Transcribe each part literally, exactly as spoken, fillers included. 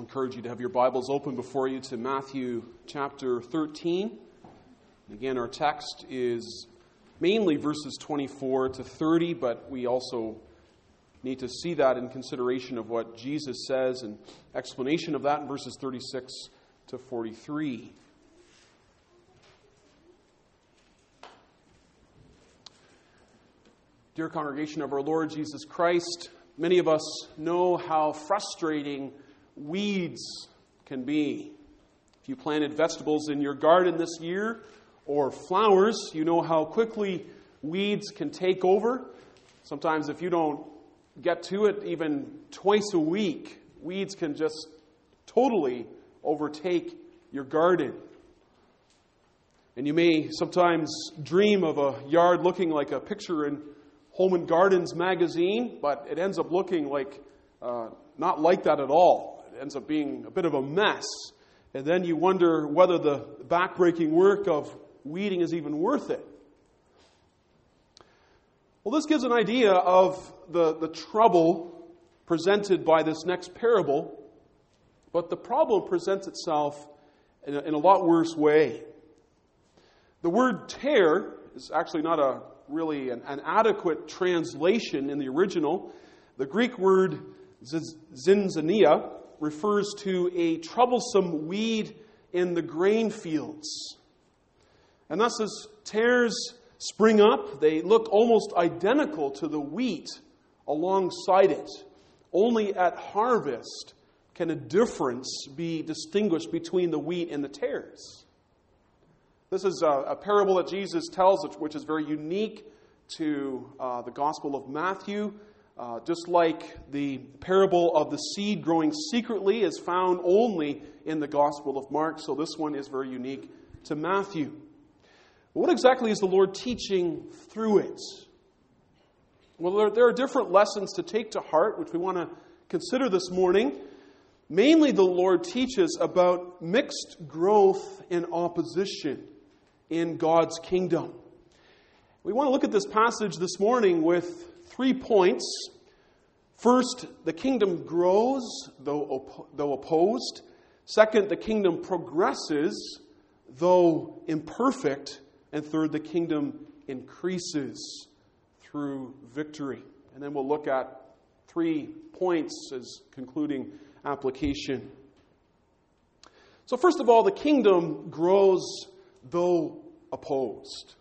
encourage you to have your Bibles open before you to Matthew chapter thirteen. Again, our text is mainly verses twenty-four to thirty, but we also need to see that in consideration of what Jesus says and explanation of that in verses thirty-six to forty-three. Dear congregation of our Lord Jesus Christ, many of us know how frustrating weeds can be. If you planted vegetables in your garden this year, or flowers, you know how quickly weeds can take over. Sometimes if you don't get to it even twice a week, weeds can just totally overtake your garden. And you may sometimes dream of a yard looking like a picture in Home and Gardens magazine, but it ends up looking like uh, not like that at all. It ends up being a bit of a mess. And then you wonder whether the backbreaking work of weeding is even worth it. Well, this gives an idea of the, the trouble presented by this next parable, but the problem presents itself in a, in a lot worse way. The word tear is actually not a really an, an adequate translation in the original. The Greek word zinzania refers to a troublesome weed in the grain fields. And thus as tares spring up, they look almost identical to the wheat alongside it. Only at harvest can a difference be distinguished between the wheat and the tares. This is a, a parable that Jesus tells, which is very unique to uh, the Gospel of Matthew. Uh, just like the parable of the seed growing secretly is found only in the Gospel of Mark, so this one is very unique to Matthew. What exactly is the Lord teaching through it? Well, there, there are different lessons to take to heart, which we want to consider this morning. Mainly, the Lord teaches about mixed growth and opposition in God's kingdom. We want to look at this passage this morning with three points. First, the kingdom grows, though, op- though opposed. Second, the kingdom progresses, though imperfect. And third, the kingdom increases through victory. And then we'll look at three points as concluding application. So first of all, the kingdom grows though opposed.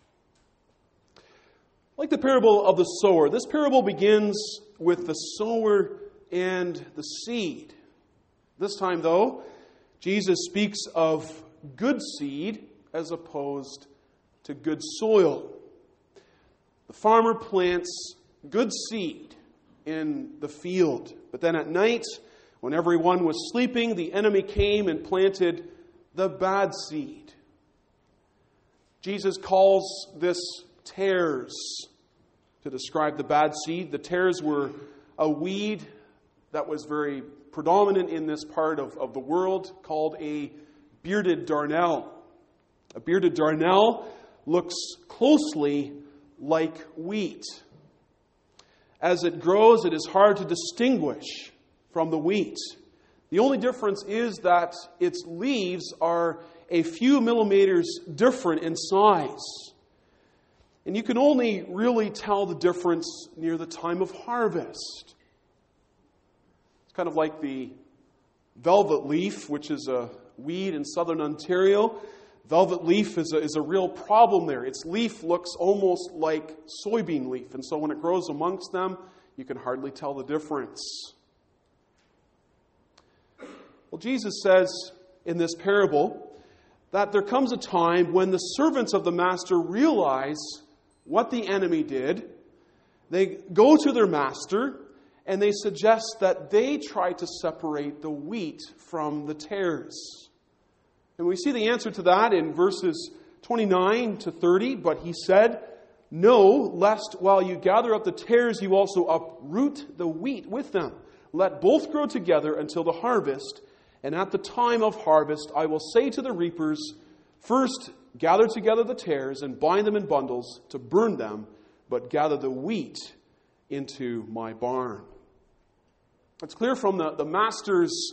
Like the parable of the sower, this parable begins with the sower and the seed. This time, though, Jesus speaks of good seed as opposed to good soil. The farmer plants good seed in the field, but then at night, when everyone was sleeping, the enemy came and planted the bad seed. Jesus calls this tares to describe the bad seed. The tares were a weed that was very predominant in this part of, of the world called a bearded darnel. A bearded darnel looks closely like wheat. As it grows, it is hard to distinguish from the wheat. The only difference is that its leaves are a few millimeters different in size. And you can only really tell the difference near the time of harvest. It's kind of like the velvet leaf, which is a weed in southern Ontario. Velvet leaf is a, is a real problem there. Its leaf looks almost like soybean leaf. And so when it grows amongst them, you can hardly tell the difference. Well, Jesus says in this parable that there comes a time when the servants of the master realize what the enemy did. They go to their master and they suggest that they try to separate the wheat from the tares. And we see the answer to that in verses twenty-nine to thirty. But he said, "No, lest while you gather up the tares, you also uproot the wheat with them. Let both grow together until the harvest. And at the time of harvest, I will say to the reapers, first gather together the tares and bind them in bundles to burn them, but gather the wheat into my barn." It's clear from the, the master's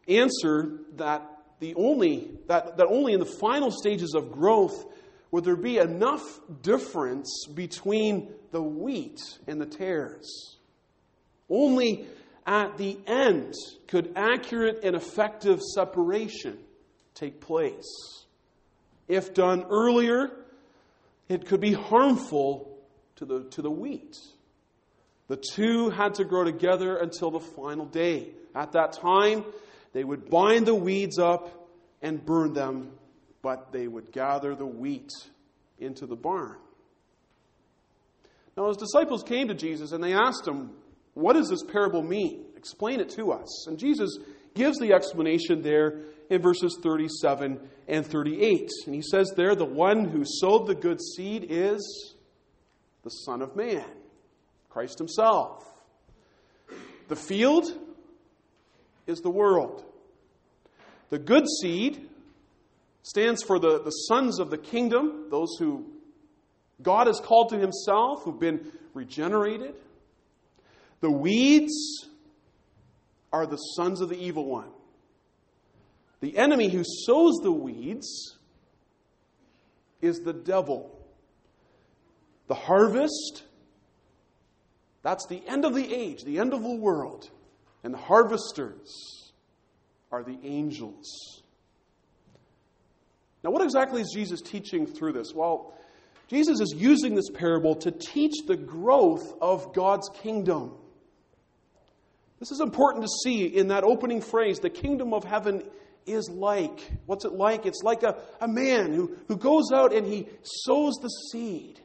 answer that the only that, that only in the final stages of growth would there be enough difference between the wheat and the tares. Only at the end could accurate and effective separation take place. If done earlier, it could be harmful to the, to the wheat. The two had to grow together until the final day. At that time, they would bind the weeds up and burn them, but they would gather the wheat into the barn. Now, his disciples came to Jesus and they asked him, "What does this parable mean? Explain it to us." And Jesus gives the explanation there in verses thirty-seven and thirty-eight. And he says there, "The one who sowed the good seed is the Son of Man, Christ himself. The field is the world. The good seed stands for the, the sons of the kingdom, those who God has called to himself, who've been regenerated. The weeds are the sons of the evil one. The enemy who sows the weeds is the devil. The harvest, that's the end of the age, the end of the world. And the harvesters are the angels. Now, what exactly is Jesus teaching through this? Well, Jesus is using this parable to teach the growth of God's kingdom. This is important to see in that opening phrase, the kingdom of heaven is like. What's it like? It's like a, a man who, who goes out and he sows the seed.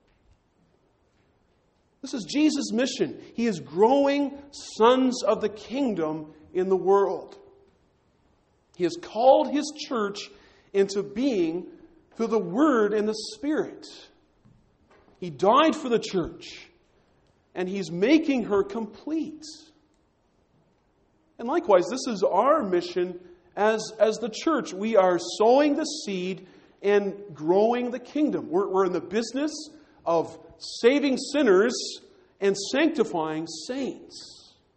This is Jesus' mission. He is growing sons of the kingdom in the world. He has called his church into being through the Word and the Spirit. He died for the church, and he's making her complete. And likewise, this is our mission as, as the church. We are sowing the seed and growing the kingdom. We're, we're in the business of saving sinners and sanctifying saints.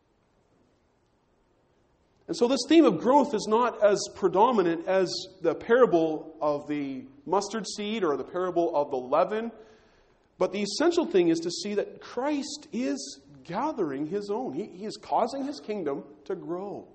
And so this theme of growth is not as predominant as the parable of the mustard seed or the parable of the leaven. But the essential thing is to see that Christ is gathering his own. He, he is causing his kingdom to grow.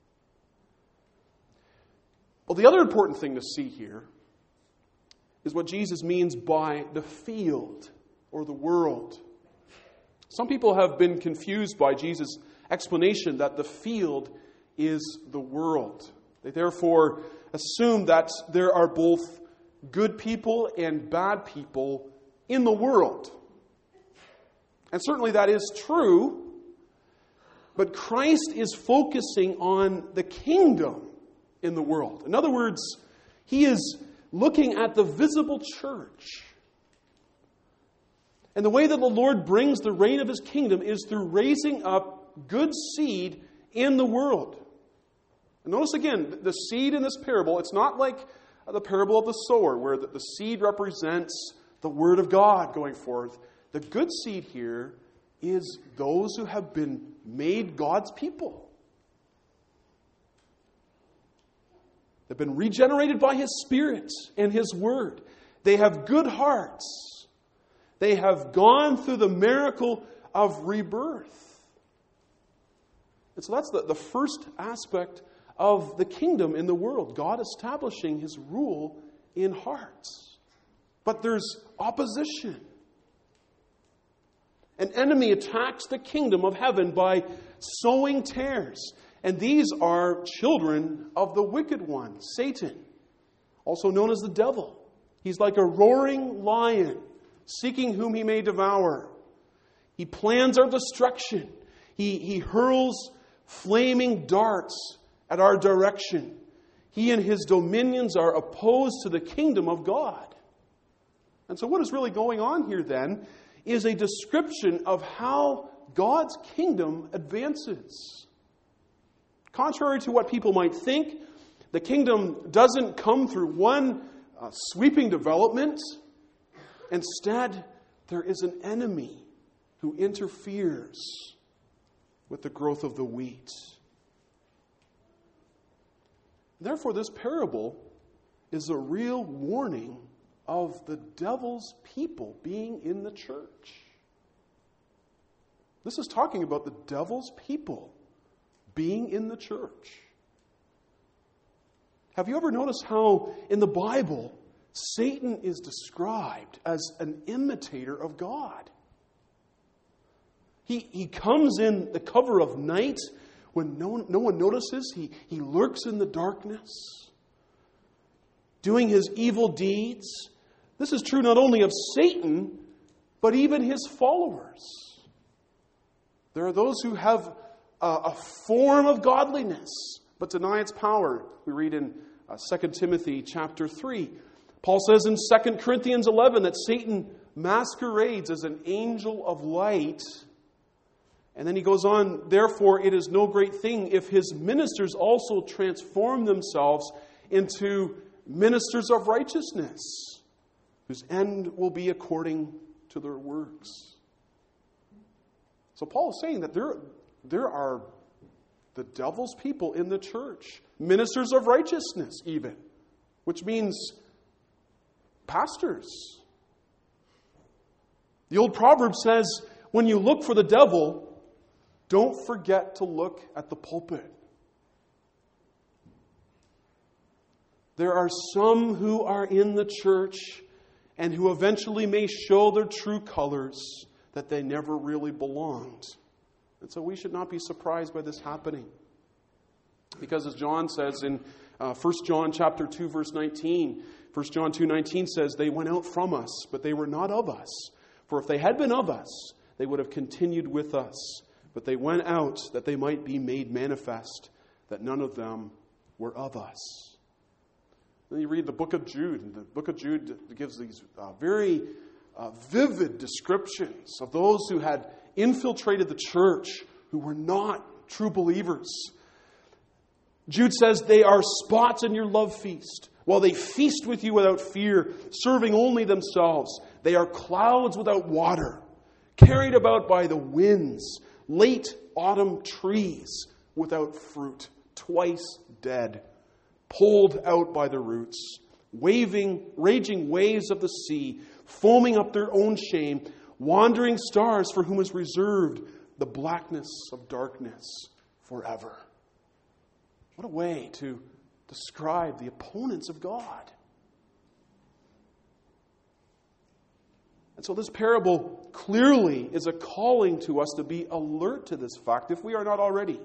Well, the other important thing to see here is what Jesus means by the field or the world. Some people have been confused by Jesus' explanation that the field is the world. They therefore assume that there are both good people and bad people in the world. And certainly that is true, but Christ is focusing on the kingdom in the world. In other words, he is looking at the visible church. And the way that the Lord brings the reign of his kingdom is through raising up good seed in the world. And notice again, the seed in this parable, it's not like the parable of the sower, where the seed represents the Word of God going forth. The good seed here is those who have been made God's people. They've been regenerated by his Spirit and his Word. They have good hearts. They have gone through the miracle of rebirth. And so that's the, the first aspect of the kingdom in the world. God establishing his rule in hearts. But there's opposition. An enemy attacks the kingdom of heaven by sowing tares. And these are children of the wicked one, Satan, also known as the devil. He's like a roaring lion, seeking whom he may devour. He plans our destruction. He, he hurls flaming darts at our direction. He and his dominions are opposed to the kingdom of God. And so what is really going on here then is a description of how God's kingdom advances. Contrary to what people might think, the kingdom doesn't come through one uh, sweeping development. Instead, there is an enemy who interferes with the growth of the wheat. Therefore, this parable is a real warning of the devil's people being in the church. This is talking about the devil's people being in the church. Have you ever noticed how in the Bible Satan is described as an imitator of God? He, he comes in the cover of night when no one, no one notices. He, he lurks in the darkness, doing his evil deeds. This is true not only of Satan, but even his followers. There are those who have a, a form of godliness, but deny its power. We read in uh, Second Timothy chapter three. Paul says in Second Corinthians eleven that Satan masquerades as an angel of light. And then he goes on, therefore it is no great thing if his ministers also transform themselves into ministers of righteousness, whose end will be according to their works. So Paul is saying that there, there are the devil's people in the church, ministers of righteousness even, which means pastors. The old proverb says, when you look for the devil, don't forget to look at the pulpit. There are some who are in the church and who eventually may show their true colors that they never really belonged. And so we should not be surprised by this happening. Because as John says in uh, First John chapter two, verse nineteen, First John two nineteen says, they went out from us, but they were not of us. For if they had been of us, they would have continued with us. But they went out that they might be made manifest, that none of them were of us. Then you read the book of Jude, and the book of Jude gives these uh, very uh, vivid descriptions of those who had infiltrated the church, who were not true believers. Jude says, they are spots in your love feast, while they feast with you without fear, serving only themselves. They are clouds without water, carried about by the winds, late autumn trees without fruit, twice dead, pulled out by the roots, waving, raging waves of the sea, foaming up their own shame, wandering stars for whom is reserved the blackness of darkness forever. What a way to describe the opponents of God. And so this parable clearly is a calling to us to be alert to this fact, if we are not already.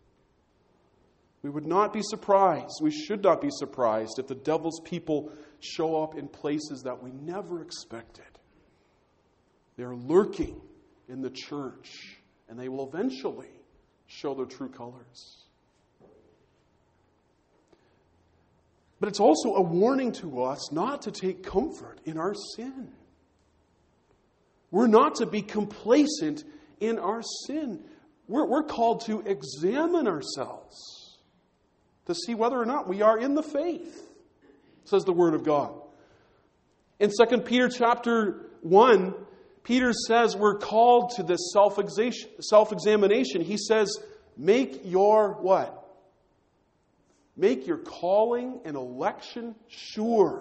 We would not be surprised, we should not be surprised if the devil's people show up in places that we never expected. They are lurking in the church, and they will eventually show their true colors. But it's also a warning to us not to take comfort in our sin. We're not to be complacent in our sin. We're, we're called to examine ourselves to see whether or not we are in the faith, says the Word of God. In Second Peter chapter one, Peter says we're called to this self-examination. He says, make your what? Make your calling and election sure.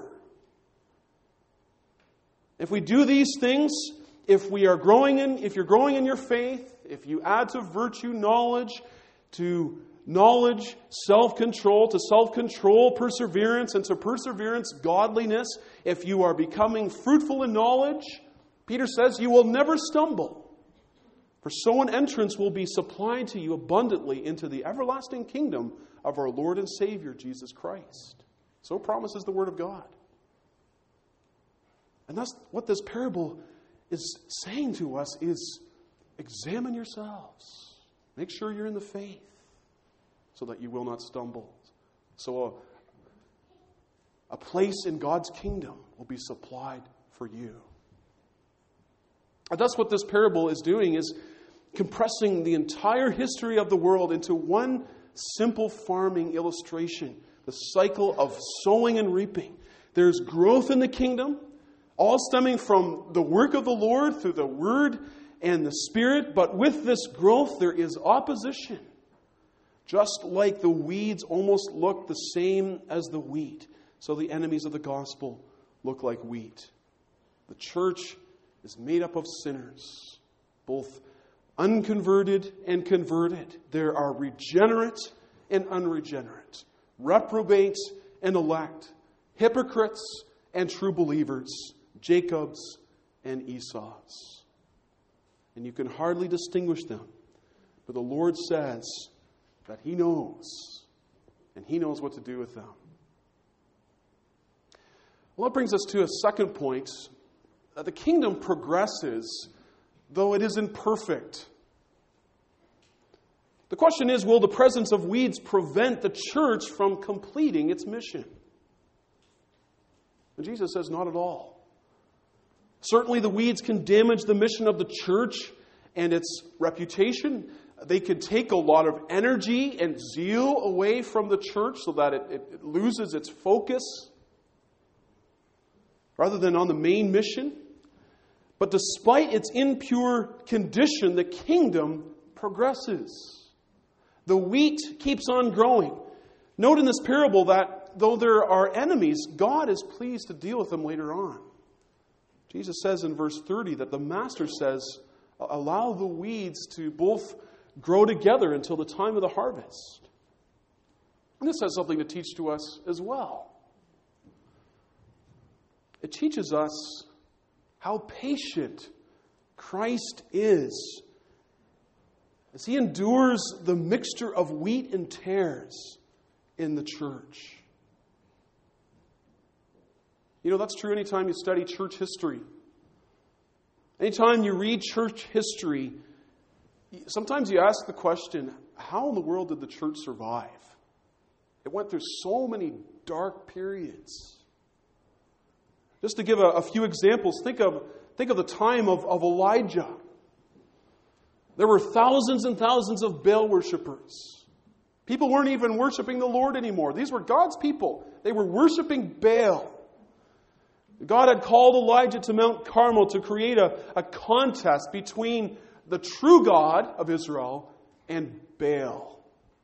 If we do these things, if we are growing in, if you're growing in your faith, if you add to virtue knowledge, to knowledge, self-control, to self-control, perseverance, and to perseverance, godliness, if you are becoming fruitful in knowledge, Peter says you will never stumble. For so an entrance will be supplied to you abundantly into the everlasting kingdom of our Lord and Savior, Jesus Christ. So promises the Word of God. And that's what this parable is saying to us is examine yourselves. Make sure you're in the faith so that you will not stumble. So a, a place in God's kingdom will be supplied for you. And that's what this parable is doing, is compressing the entire history of the world into one simple farming illustration. The cycle of sowing and reaping. There's growth in the kingdom, all stemming from the work of the Lord through the Word and the Spirit. But with this growth, there is opposition. Just like the weeds almost look the same as the wheat, so the enemies of the gospel look like wheat. The church is made up of sinners, both unconverted and converted. There are regenerate and unregenerate, reprobate and elect, hypocrites and true believers, Jacobs and Esau's. And you can hardly distinguish them. But the Lord says that He knows, and He knows what to do with them. Well, that brings us to a second point. Uh, the kingdom progresses, though it is imperfect. The question is, will the presence of weeds prevent the church from completing its mission? And Jesus says, not at all. Certainly the weeds can damage the mission of the church and its reputation. They can take a lot of energy and zeal away from the church so that it, it loses its focus rather than on the main mission. But despite its impure condition, the kingdom progresses. The wheat keeps on growing. Note in this parable that though there are enemies, God is pleased to deal with them later on. Jesus says in verse thirty that the master says, allow the weeds to both grow together until the time of the harvest. And this has something to teach to us as well. It teaches us how patient Christ is as He endures the mixture of wheat and tares in the church. You know, that's true anytime you study church history. Anytime you read church history, sometimes you ask the question, how in the world did the church survive? It went through so many dark periods. Just to give a, a few examples, think of, think of the time of, of Elijah. There were thousands and thousands of Baal worshippers. People weren't even worshiping the Lord anymore. These were God's people. They were worshiping Baal. God had called Elijah to Mount Carmel to create a, a contest between the true God of Israel and Baal.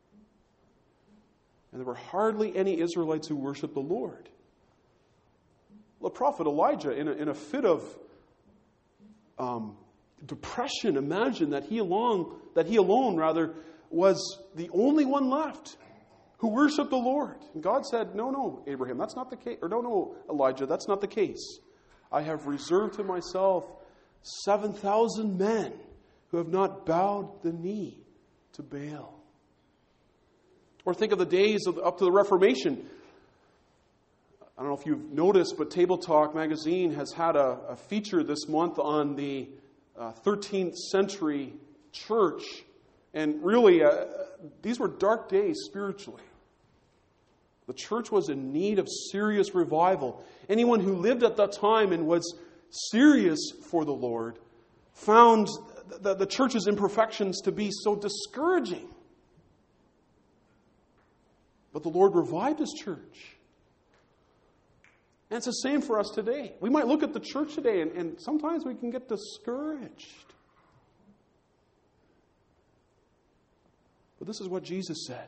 And there were hardly any Israelites who worshiped the Lord. The prophet Elijah, in a, in a fit of um, depression, imagined that he alone, that he alone rather, was the only one left who worshiped the Lord. And God said, no, no, Abraham, that's not the case. Or no, no, Elijah, that's not the case. I have reserved to myself seven thousand men who have not bowed the knee to Baal. Or think of the days of, up to the Reformation. I don't know if you've noticed, but Table Talk magazine has had a, a feature this month on the uh, thirteenth century church. And really, uh, these were dark days spiritually. The church was in need of serious revival. Anyone who lived at that time and was serious for the Lord found the, the church's imperfections to be so discouraging. But the Lord revived His church. And it's the same for us today. We might look at the church today and, and sometimes we can get discouraged. But this is what Jesus said.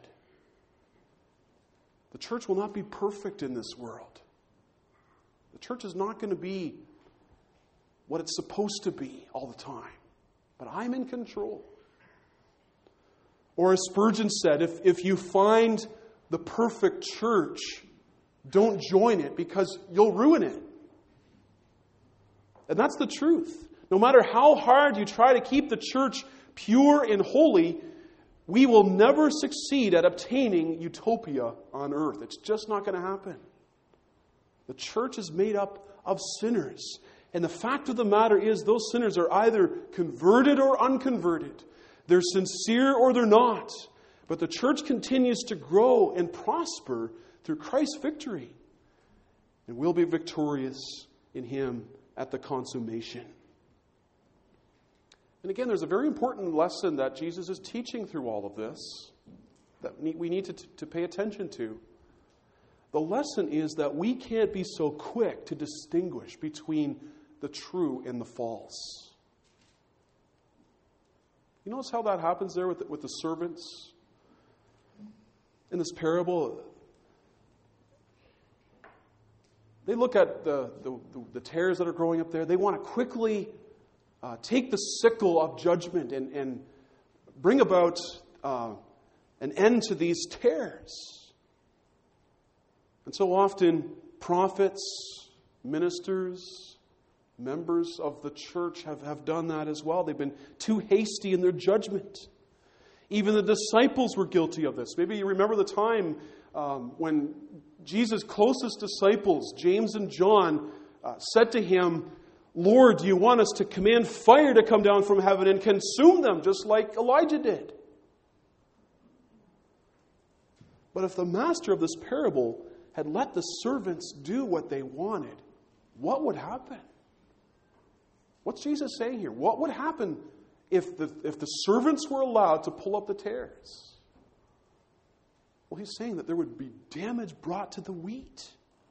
The church will not be perfect in this world. The church is not going to be what it's supposed to be all the time. But I'm in control. Or as Spurgeon said, if, if you find the perfect church, don't join it because you'll ruin it. And that's the truth. No matter how hard you try to keep the church pure and holy, we will never succeed at obtaining utopia on earth. It's just not going to happen. The church is made up of sinners. And the fact of the matter is those sinners are either converted or unconverted. They're sincere or they're not. But the church continues to grow and prosper through Christ's victory. And we'll be victorious in Him at the consummation. And again, there's a very important lesson that Jesus is teaching through all of this that we need to, to pay attention to. The lesson is that we can't be so quick to distinguish between the true and the false. You notice how that happens there with the, with the servants? in this parable, they look at the, the, the tares that are growing up there. They want to quickly uh, take the sickle of judgment and, and bring about uh, an end to these tares. And so often, prophets, ministers, members of the church have, have done that as well. They've been too hasty in their judgment. Even the disciples were guilty of this. Maybe you remember the time um, when Jesus' closest disciples, James and John, uh, said to him, "Lord, do you want us to command fire to come down from heaven and consume them, just like Elijah did?" But if the master of this parable had let the servants do what they wanted, what would happen? What's Jesus saying here? What would happen if the, if the servants were allowed to pull up the tares? Well, he's saying that there would be damage brought to the wheat.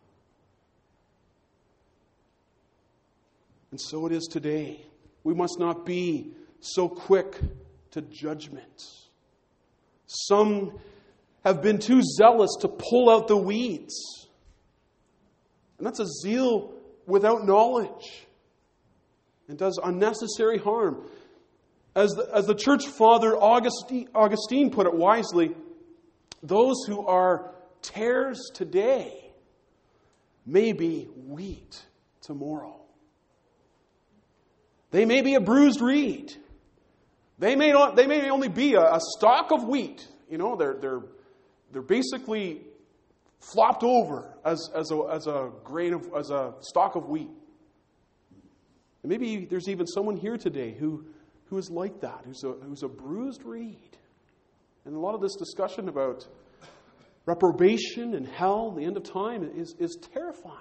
And so it is today. We must not be so quick to judgment. Some have been too zealous to pull out the weeds. And that's a zeal without knowledge. It does unnecessary harm. As the, as the church father Augustine, Augustine put it wisely, those who are tares today may be wheat tomorrow. They may be a bruised reed. They may not. They may only be a, a stalk of wheat. You know, they're they're they're basically flopped over as as a as a grain of as a stalk of wheat. And maybe there's even someone here today who who is like that, who's a who's a bruised reed. And a lot of this discussion about reprobation and hell, the end of time, is is terrifying.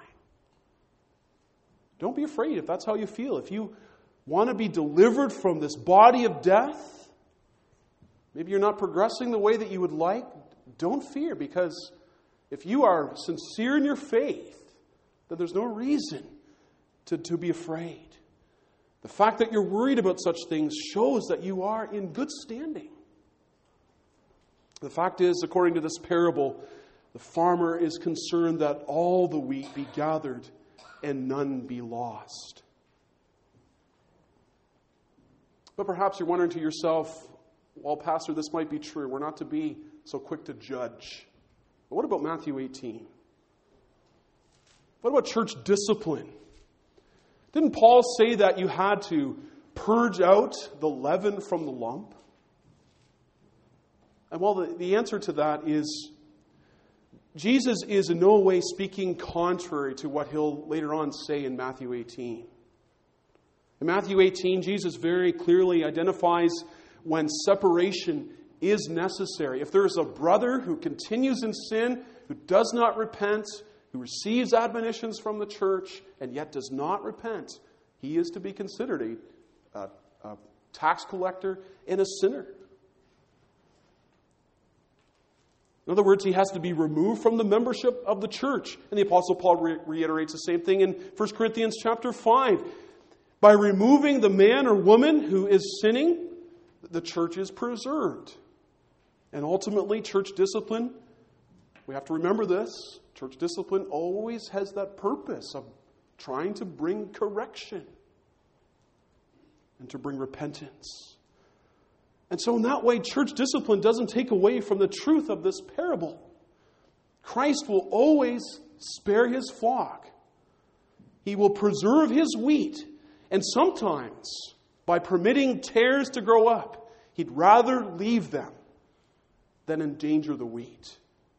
Don't be afraid if that's how you feel. If you want to be delivered from this body of death, maybe you're not progressing the way that you would like, don't fear, because if you are sincere in your faith, then there's no reason to, to be afraid. The fact that you're worried about such things shows that you are in good standing. The fact is, according to this parable, the farmer is concerned that all the wheat be gathered and none be lost. But perhaps you're wondering to yourself, well, Pastor, this might be true. We're not to be so quick to judge. But what about Matthew eighteen? What about church discipline? Didn't Paul say that you had to purge out the leaven from the lump? And well, the, the answer to that is Jesus is in no way speaking contrary to what he'll later on say in Matthew eighteen. In Matthew eighteen, Jesus very clearly identifies when separation is necessary. If there is a brother who continues in sin, who does not repent, who receives admonitions from the church, and yet does not repent, he is to be considered a, a, a tax collector and a sinner. In other words, he has to be removed from the membership of the church. And the Apostle Paul re- reiterates the same thing in First Corinthians chapter five. By removing the man or woman who is sinning, the church is preserved. And ultimately, church discipline, we have to remember this, church discipline always has that purpose of trying to bring correction and to bring repentance. And so in that way, church discipline doesn't take away from the truth of this parable. Christ will always spare his flock. He will preserve his wheat. And sometimes, by permitting tares to grow up, he'd rather leave them than endanger the wheat.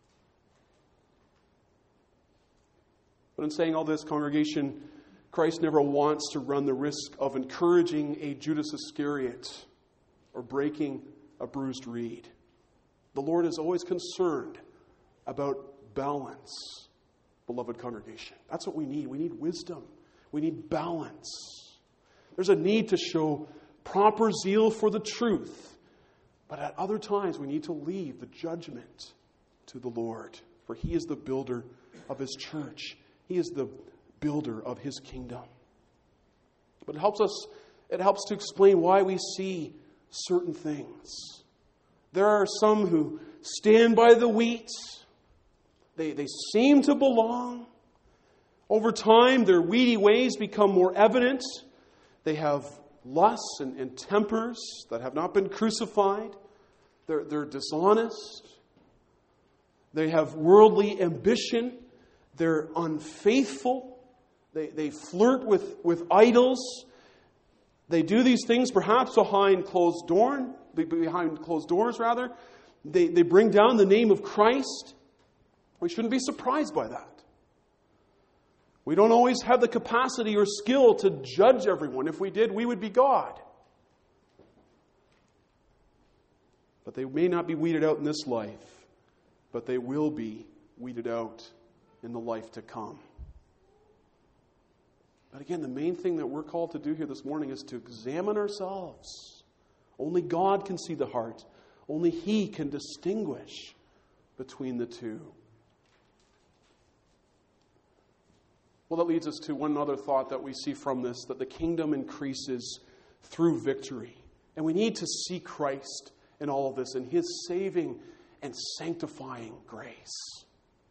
But in saying all this, congregation, Christ never wants to run the risk of encouraging a Judas Iscariot or breaking a bruised reed. The Lord is always concerned about balance, beloved congregation. That's what we need. We need wisdom. We need balance. There's a need to show proper zeal for the truth. But at other times, we need to leave the judgment to the Lord. For he is the builder of his church. He is the builder of his kingdom. But it helps us, it helps to explain why we see certain things. There are some who stand by the wheat. They, they seem to belong. Over time, their weedy ways become more evident. They have lusts and, and tempers that have not been crucified. They're, they're dishonest. They have worldly ambition. They're unfaithful. They, they flirt with, with idols. They do these things perhaps behind closed door, behind closed doors, rather. They, they bring down the name of Christ. We shouldn't be surprised by that. We don't always have the capacity or skill to judge everyone. If we did, we would be God. But they may not be weeded out in this life, but they will be weeded out in the life to come. But again, the main thing that we're called to do here this morning is to examine ourselves. Only God can see the heart. Only He can distinguish between the two. Well, that leads us to one other thought that we see from this, that the kingdom increases through victory. And we need to see Christ in all of this, in His saving and sanctifying grace.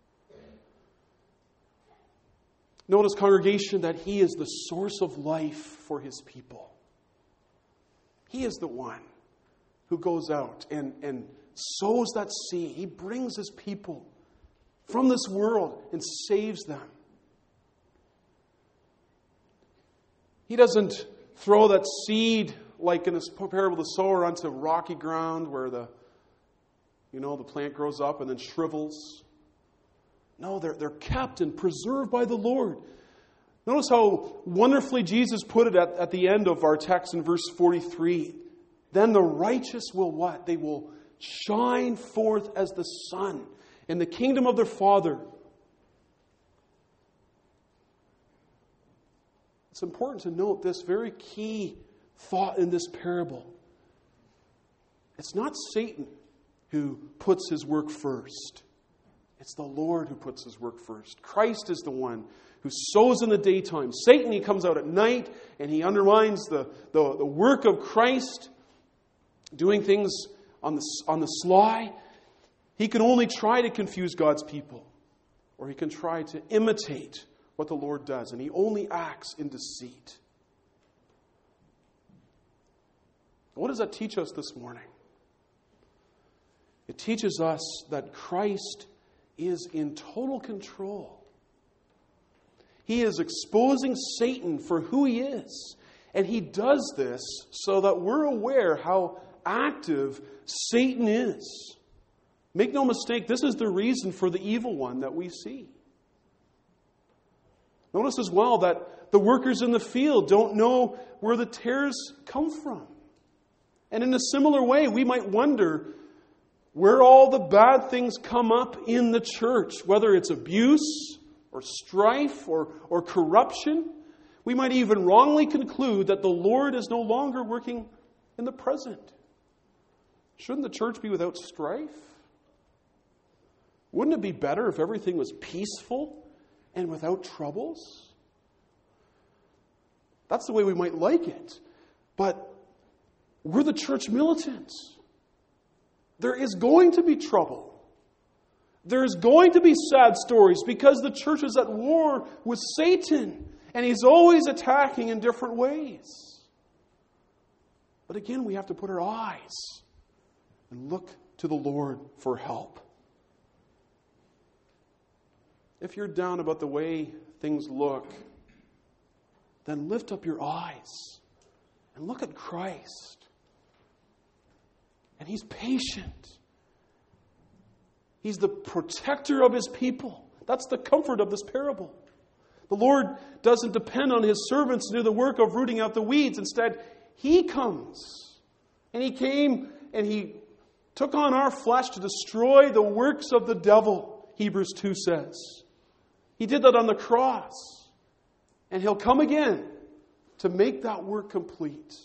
Notice, congregation, that He is the source of life for His people. He is the one who goes out and, and sows that seed. He brings His people from this world and saves them. He doesn't throw that seed, like in this parable of the sower, onto rocky ground where the, you know, the plant grows up and then shrivels. No, they're, they're kept and preserved by the Lord. Notice how wonderfully Jesus put it at, at the end of our text in verse forty-three. Then the righteous will what? They will shine forth as the sun in the kingdom of their Father. It's important to note this very key thought in this parable. It's not Satan who puts his work first. It's the Lord who puts His work first. Christ is the one who sows in the daytime. Satan, he comes out at night and he undermines the, the, the work of Christ, doing things on the, on the sly. He can only try to confuse God's people, or he can try to imitate what the Lord does, and he only acts in deceit. What does that teach us this morning? It teaches us that Christ is in total control. He is exposing Satan for who he is. And he does this so that we're aware how active Satan is. Make no mistake, this is the reason for the evil one that we see. Notice as well that the workers in the field don't know where the tares come from. And in a similar way, we might wonder where all the bad things come up in the church, whether it's abuse or strife or, or corruption. We might even wrongly conclude that the Lord is no longer working in the present. Shouldn't the church be without strife? Wouldn't it be better if everything was peaceful and without troubles? That's the way we might like it. But we're the church militants. There is going to be trouble. There's going to be sad stories because the church is at war with Satan. And he's always attacking in different ways. But again, we have to put our eyes and look to the Lord for help. If you're down about the way things look, then lift up your eyes and look at Christ. And He's patient. He's the protector of His people. That's the comfort of this parable. The Lord doesn't depend on His servants to do the work of rooting out the weeds. Instead, He comes. And He came and He took on our flesh to destroy the works of the devil, Hebrews two says. He did that on the cross. And He'll come again to make that work complete.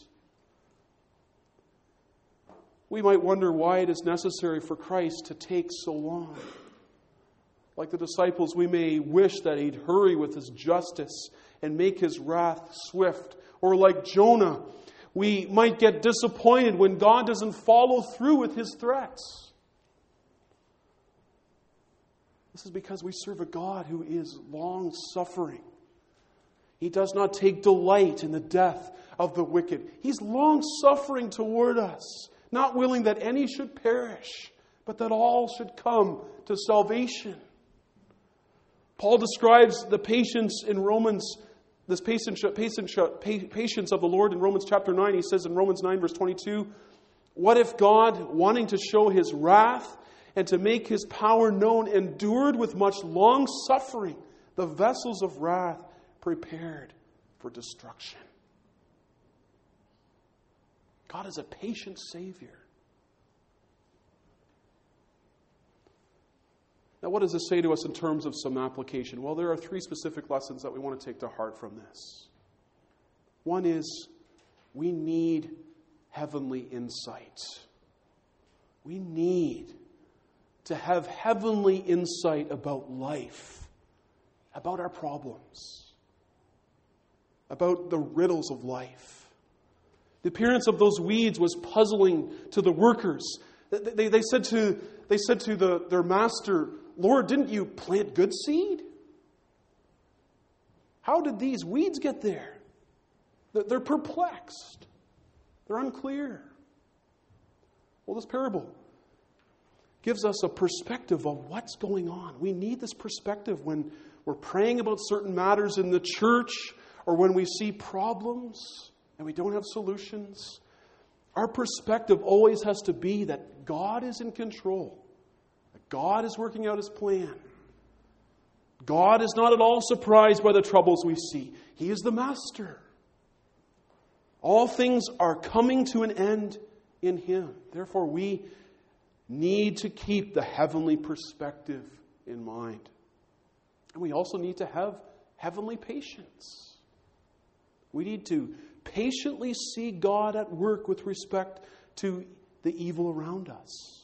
We might wonder why it is necessary for Christ to take so long. Like the disciples, we may wish that He'd hurry with His justice and make His wrath swift. Or like Jonah, we might get disappointed when God doesn't follow through with His threats. This is because we serve a God who is long-suffering. He does not take delight in the death of the wicked. He's long-suffering toward us, not willing that any should perish, but that all should come to salvation. Paul describes the patience in Romans, this patience, patience, patience of the Lord in Romans chapter nine. He says in Romans nine verse twenty-two, "What if God, wanting to show His wrath and to make His power known, endured with much long suffering the vessels of wrath prepared for destruction?" God is a patient Savior. Now, what does this say to us in terms of some application? Well, there are three specific lessons that we want to take to heart from this. One is, we need heavenly insight. We need to have heavenly insight about life, about our problems, about the riddles of life. The appearance of those weeds was puzzling to the workers. They, they, they said to, they said to the, their master, "Lord, didn't you plant good seed? How did these weeds get there?" They're perplexed. They're unclear. Well, this parable gives us a perspective of what's going on. We need this perspective when we're praying about certain matters in the church, or when we see problems and we don't have solutions. Our perspective always has to be that God is in control. That God is working out His plan. God is not at all surprised by the troubles we see. He is the master. All things are coming to an end in Him. Therefore, we need to keep the heavenly perspective in mind. And we also need to have heavenly patience. We need to patiently see God at work with respect to the evil around us.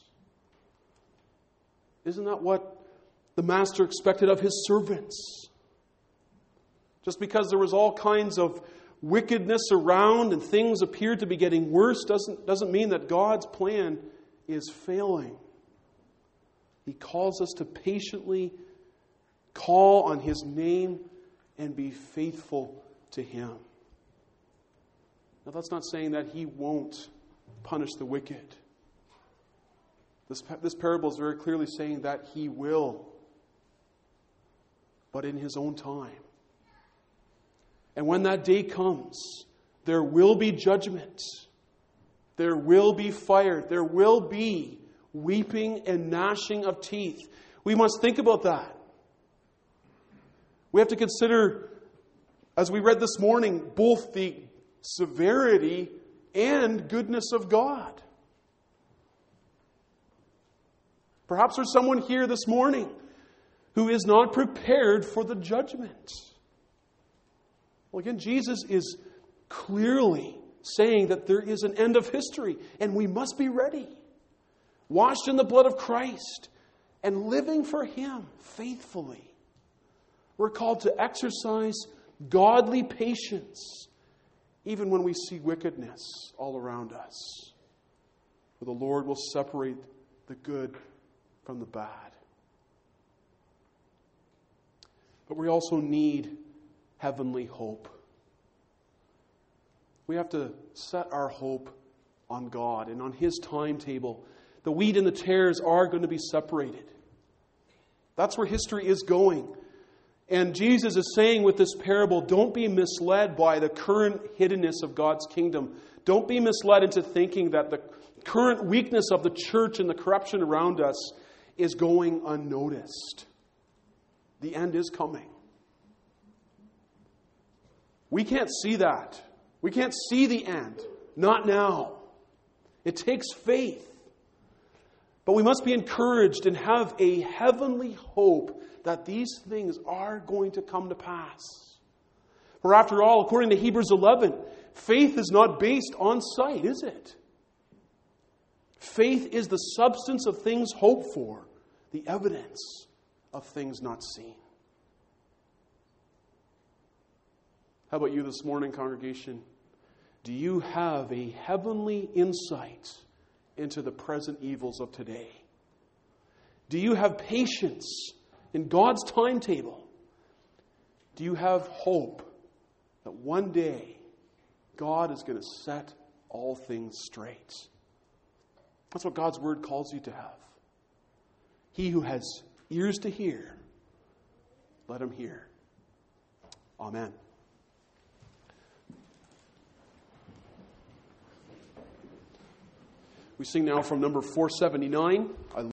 Isn't that what the master expected of his servants? Just because there was all kinds of wickedness around and things appeared to be getting worse doesn't, doesn't mean that God's plan is failing. He calls us to patiently call on His name and be faithful to Him. Now, that's not saying that He won't punish the wicked. This, this parable is very clearly saying that He will, but in His own time. And when that day comes, there will be judgment. There will be fire. There will be weeping and gnashing of teeth. We must think about that. We have to consider, as we read this morning, both the severity and goodness of God. Perhaps there's someone here this morning who is not prepared for the judgment. Well, again, Jesus is clearly saying that there is an end of history and we must be ready, washed in the blood of Christ and living for Him faithfully. We're called to exercise godly patience even when we see wickedness all around us. For the Lord will separate the good from the bad. But we also need heavenly hope. We have to set our hope on God and on His timetable. The wheat and the tares are going to be separated. That's where history is going. And Jesus is saying with this parable, don't be misled by the current hiddenness of God's kingdom. Don't be misled into thinking that the current weakness of the church and the corruption around us is going unnoticed. The end is coming. We can't see that. We can't see the end. Not now. It takes faith. But we must be encouraged and have a heavenly hope that these things are going to come to pass. For after all, according to Hebrews eleven, faith is not based on sight, is it? Faith is the substance of things hoped for, the evidence of things not seen. How about you this morning, congregation? Do you have a heavenly insight into the present evils of today? Do you have patience in God's timetable? Do you have hope that one day God is going to set all things straight? That's what God's Word calls you to have. He who has ears to hear, let him hear. Amen. We sing now from number four seventy-nine. I